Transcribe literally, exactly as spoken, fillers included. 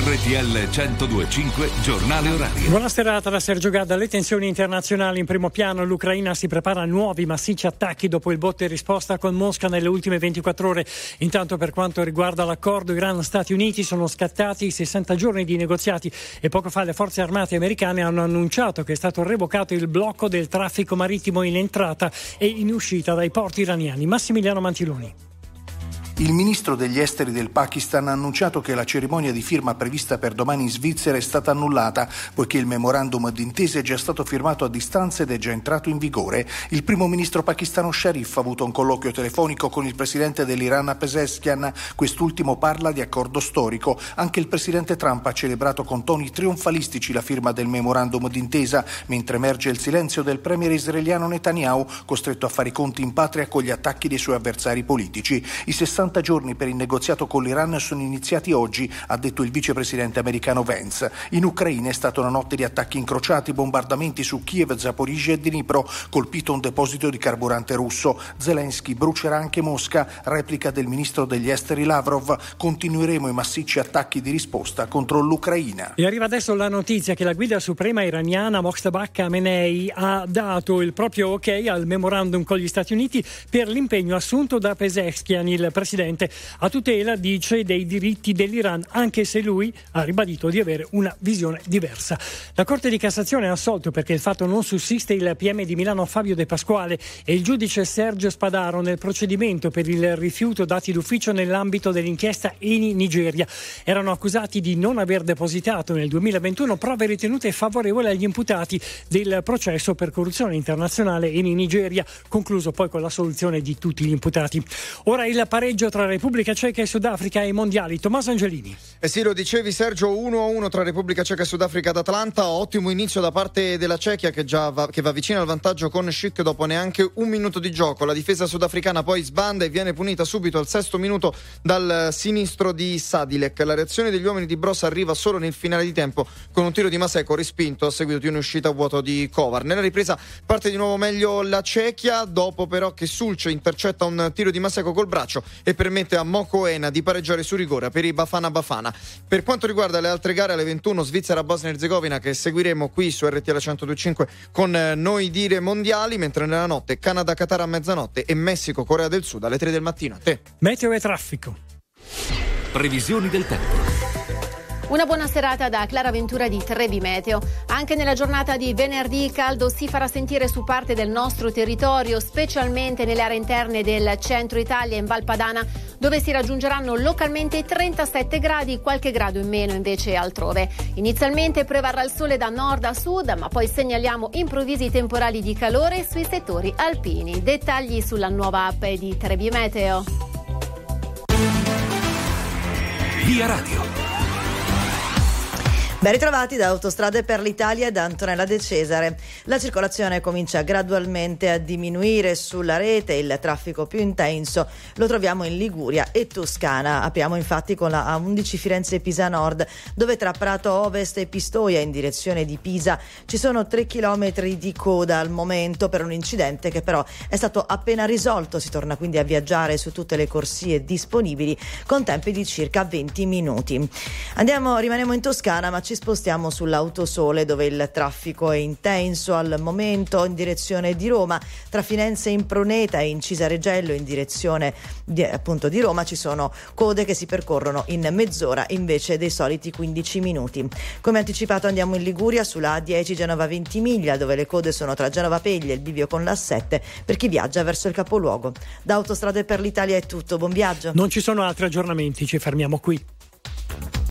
R T L centodue e cinque Giornale Orario. Buona serata da Sergio Gadda. Le tensioni internazionali in primo piano. L'Ucraina si prepara a nuovi massicci attacchi dopo il botta e risposta con Mosca nelle ultime ventiquattro ore. Intanto, per quanto riguarda l'accordo Iran-Stati Uniti, sono scattati sessanta giorni di negoziati e poco fa le forze armate americane hanno annunciato che è stato revocato il blocco del traffico marittimo in entrata e in uscita dai porti iraniani. Massimiliano Mantiloni. Il ministro degli esteri del Pakistan ha annunciato che la cerimonia di firma prevista per domani in Svizzera è stata annullata, poiché il memorandum d'intesa è già stato firmato a distanza ed è già entrato in vigore. Il primo ministro pakistano Sharif ha avuto un colloquio telefonico con il presidente dell'Iran Pezeshkian. Quest'ultimo parla di accordo storico. Anche il presidente Trump ha celebrato con toni trionfalistici la firma del memorandum d'intesa, mentre emerge il silenzio del premier israeliano Netanyahu, costretto a fare i conti in patria con gli attacchi dei suoi avversari politici. I sessanta giorni per il negoziato con l'Iran sono iniziati oggi, ha detto il vicepresidente americano Vance. In Ucraina è stata una notte di attacchi incrociati, bombardamenti su Kiev, Zaporizhzhia e Dnipro, colpito un deposito di carburante russo. Zelensky brucerà anche Mosca, replica del ministro degli esteri Lavrov. Continueremo i massicci attacchi di risposta contro l'Ucraina. E arriva adesso la notizia che la guida suprema iraniana Mojtaba Khamenei ha dato il proprio ok al memorandum con gli Stati Uniti per l'impegno assunto da Pezeshkian, il presidente a tutela, dice, dei diritti dell'Iran, anche se lui ha ribadito di avere una visione diversa. La Corte di Cassazione ha assolto perché il fatto non sussiste il P M di Milano Fabio De Pasquale e il giudice Sergio Spadaro nel procedimento per il rifiuto dati d'ufficio nell'ambito dell'inchiesta Eni Nigeria. Erano accusati di non aver depositato nel duemilaventuno prove ritenute favorevoli agli imputati del processo per corruzione internazionale Eni Nigeria, concluso poi con la soluzione di tutti gli imputati. Ora il pareggio tra Repubblica Ceca e Sudafrica ai mondiali. Tommaso Angelini. Eh sì, lo dicevi Sergio, uno a uno tra Repubblica Ceca e Sudafrica ad Atlanta. Ottimo inizio da parte della Cechia che già va, che va vicino al vantaggio con Schick dopo neanche un minuto di gioco. La difesa sudafricana poi sbanda e viene punita subito al sesto minuto dal sinistro di Sadilek. La reazione degli uomini di Bross arriva solo nel finale di tempo con un tiro di Maseko respinto a seguito di un'uscita a vuoto di Kovar. Nella ripresa parte di nuovo meglio la Cechia, dopo però che Sulce intercetta un tiro di Maseko col braccio e permette a Mokoena di pareggiare su rigore per i Bafana Bafana. Per quanto riguarda le altre gare, alle ventuno Svizzera-Bosnia Erzegovina, che seguiremo qui su R T L centodue e cinque con Noi Dire Mondiali, mentre nella notte Canada-Qatar a mezzanotte e Messico-Corea del Sud alle tre del mattino. A te. Meteo e traffico. Previsioni del tempo. Una buona serata da Clara Ventura di Trebi Meteo. Anche nella giornata di venerdì caldo si farà sentire su parte del nostro territorio, specialmente nelle aree interne del centro Italia e in Val Padana, dove si raggiungeranno localmente i trentasette gradi, qualche grado in meno invece altrove. Inizialmente prevarrà il sole da nord a sud, ma poi segnaliamo improvvisi temporali di calore sui settori alpini. Dettagli sulla nuova app di Trebi Meteo. Via Radio. Ben ritrovati da Autostrade per l'Italia e da Antonella De Cesare. La circolazione comincia gradualmente a diminuire sulla rete, il traffico più intenso lo troviamo in Liguria e Toscana. Apriamo infatti con la A undici Firenze-Pisa Nord, dove tra Prato Ovest e Pistoia in direzione di Pisa ci sono tre chilometri di coda al momento per un incidente che però è stato appena risolto. Si torna quindi a viaggiare su tutte le corsie disponibili con tempi di circa venti minuti. Andiamo, rimaniamo in Toscana, ma ci spostiamo sull'Autosole, dove il traffico è intenso al momento in direzione di Roma. Tra Firenze in Pruneta e in Cisaregello in direzione di, appunto di Roma ci sono code che si percorrono in mezz'ora invece dei soliti quindici minuti. Come anticipato andiamo in Liguria sulla A dieci Genova Ventimiglia, dove le code sono tra Genova Peglia e il bivio con l'A sette per chi viaggia verso il capoluogo. Da Autostrade per l'Italia è tutto, buon viaggio. Non ci sono altri aggiornamenti, ci fermiamo qui.